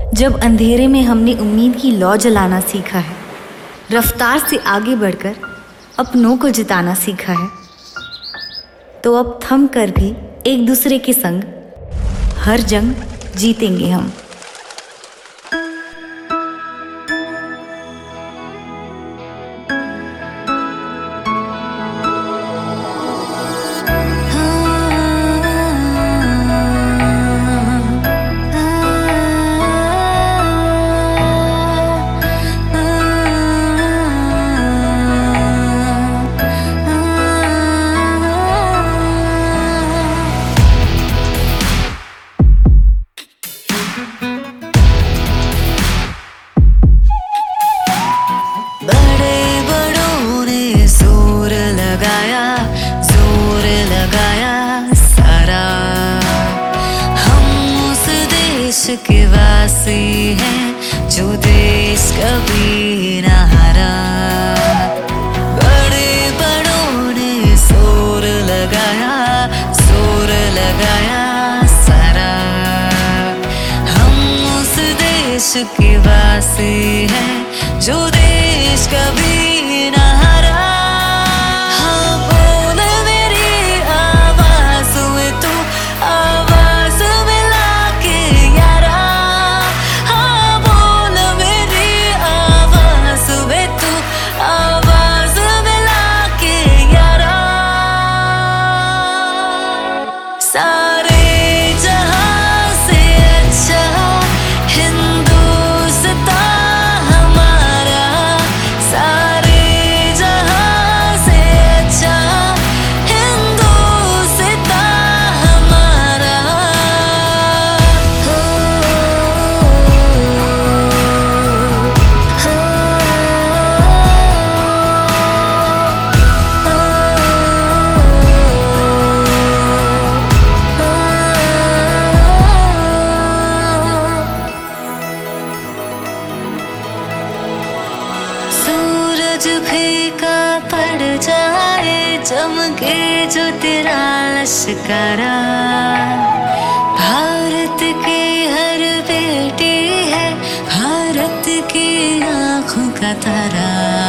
जब अंधेरे में हमने उम्मीद की लौ जलाना सीखा है, रफ्तार से आगे बढ़कर अपनों को जिताना सीखा है, तो अब थम कर भी एक दूसरे के संग हर जंग जीतेंगे हम। के वासी हैं जो देश कभी न हारा। बड़े बड़ों ने जोर लगाया सारा। हम उस देश के वासी हैं जो देश कभी न हारा। फीका पड़ जाए चमके जो तेरा लश्करा। भारत की हर बेटी है भारत की आँखों का तारा।